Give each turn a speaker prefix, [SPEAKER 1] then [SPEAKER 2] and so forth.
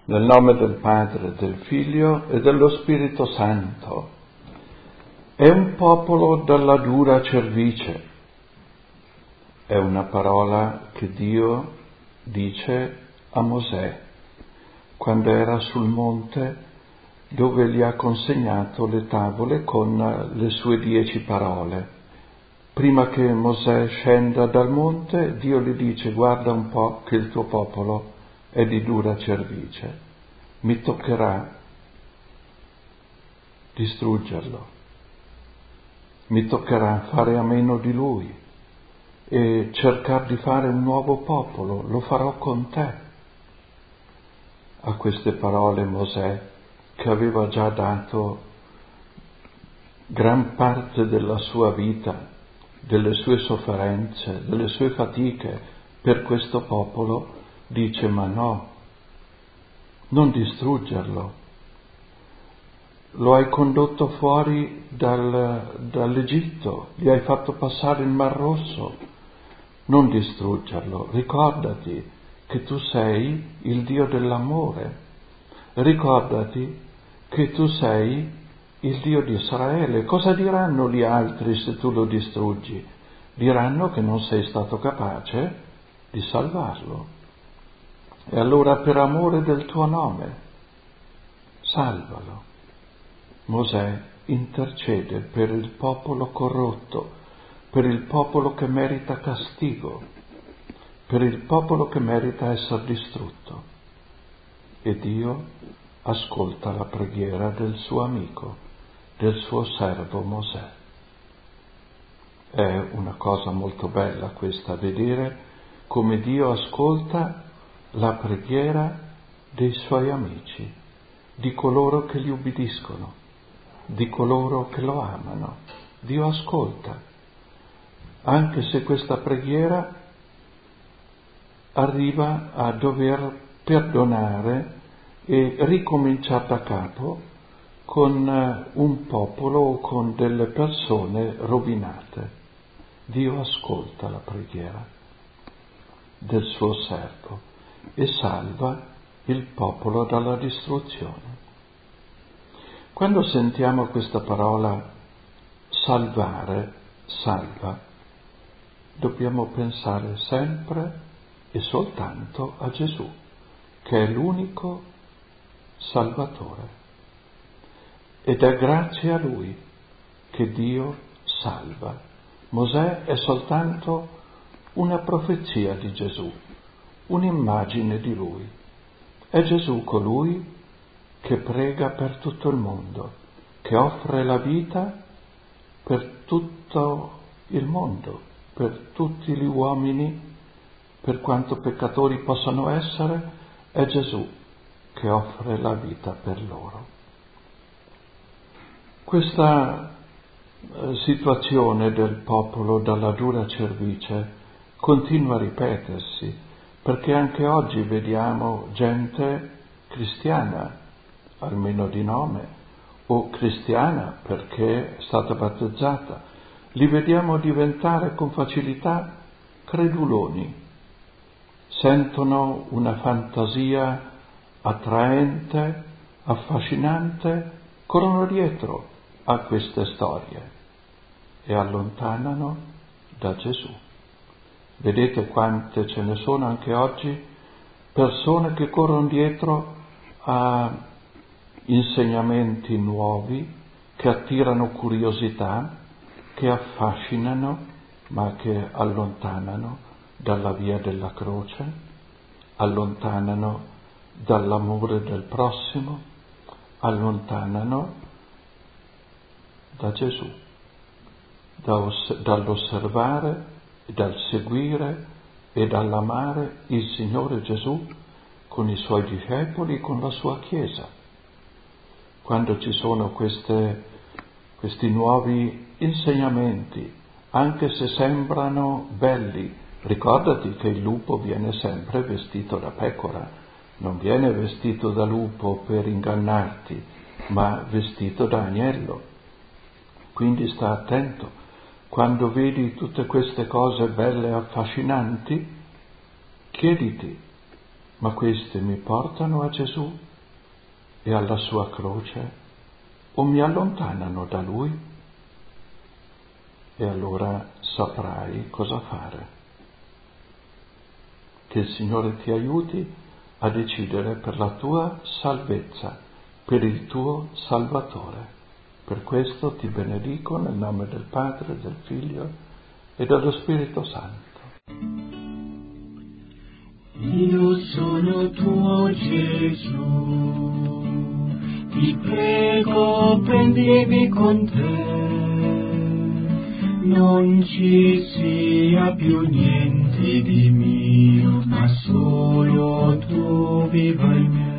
[SPEAKER 1] Nel nome del Padre, del Figlio e dello Spirito Santo. È un popolo dalla dura cervice. È una parola che Dio dice a Mosè quando era sul monte dove gli ha consegnato le tavole con le sue 10 parole. Prima che Mosè scenda dal monte, Dio gli dice: guarda un po' che il tuo popolo è di dura cervice, mi toccherà distruggerlo, mi toccherà fare a meno di lui e cercare di fare un nuovo popolo, lo farò con te. A queste parole Mosè, che aveva già dato gran parte della sua vita, delle sue sofferenze, delle sue fatiche per questo popolo, dice: ma no, non distruggerlo. Lo hai condotto fuori dall'Egitto, gli hai fatto passare il Mar Rosso, non distruggerlo. Ricordati che tu sei il Dio dell'amore, ricordati che tu sei il Dio di Israele. Cosa diranno gli altri se tu lo distruggi? Diranno che non sei stato capace di salvarlo. E allora, per amore del tuo nome, salvalo. Mosè intercede per il popolo corrotto, per il popolo che merita castigo, per il popolo che merita essere distrutto. E Dio ascolta la preghiera del suo amico, del suo servo Mosè. È una cosa molto bella questa, vedere come Dio ascolta la preghiera dei suoi amici, di coloro che gli ubbidiscono, di coloro che lo amano. Dio ascolta, anche se questa preghiera arriva a dover perdonare e ricominciare da capo con un popolo o con delle persone rovinate. Dio ascolta la preghiera del suo servo e salva il popolo dalla distruzione. Quando sentiamo questa parola salvare, salva, dobbiamo pensare sempre e soltanto a Gesù, che è l'unico Salvatore. Ed è grazie a Lui che Dio salva. Mosè è soltanto una profezia di Gesù, un'immagine di Lui. È Gesù colui che prega per tutto il mondo, che offre la vita per tutto il mondo, per tutti gli uomini, per quanto peccatori possano essere, è Gesù che offre la vita per loro. Questa situazione del popolo dalla dura cervice continua a ripetersi, perché anche oggi vediamo gente cristiana, almeno di nome, o cristiana perché è stata battezzata, li vediamo diventare con facilità creduloni, sentono una fantasia attraente, affascinante, corrono dietro a queste storie e allontanano da Gesù. Vedete quante ce ne sono anche oggi, persone che corrono dietro a insegnamenti nuovi, che attirano curiosità, che affascinano, ma che allontanano dalla via della croce, allontanano dall'amore del prossimo, allontanano da Gesù, dall'osservare, dal seguire e dall'amare il Signore Gesù con i Suoi discepoli e con la Sua Chiesa. Quando ci sono questi nuovi insegnamenti, anche se sembrano belli, ricordati che il lupo viene sempre vestito da pecora, non viene vestito da lupo per ingannarti, ma vestito da agnello. Quindi sta attento. Quando vedi tutte queste cose belle e affascinanti, chiediti: ma queste mi portano a Gesù e alla sua croce o mi allontanano da Lui? E allora saprai cosa fare. Che il Signore ti aiuti a decidere per la tua salvezza, per il tuo Salvatore. Per questo ti benedico nel nome del Padre, del Figlio e dello Spirito Santo.
[SPEAKER 2] Io sono tuo Gesù, ti prego prendimi con te, non ci sia più niente di mio, ma solo tu viva in me.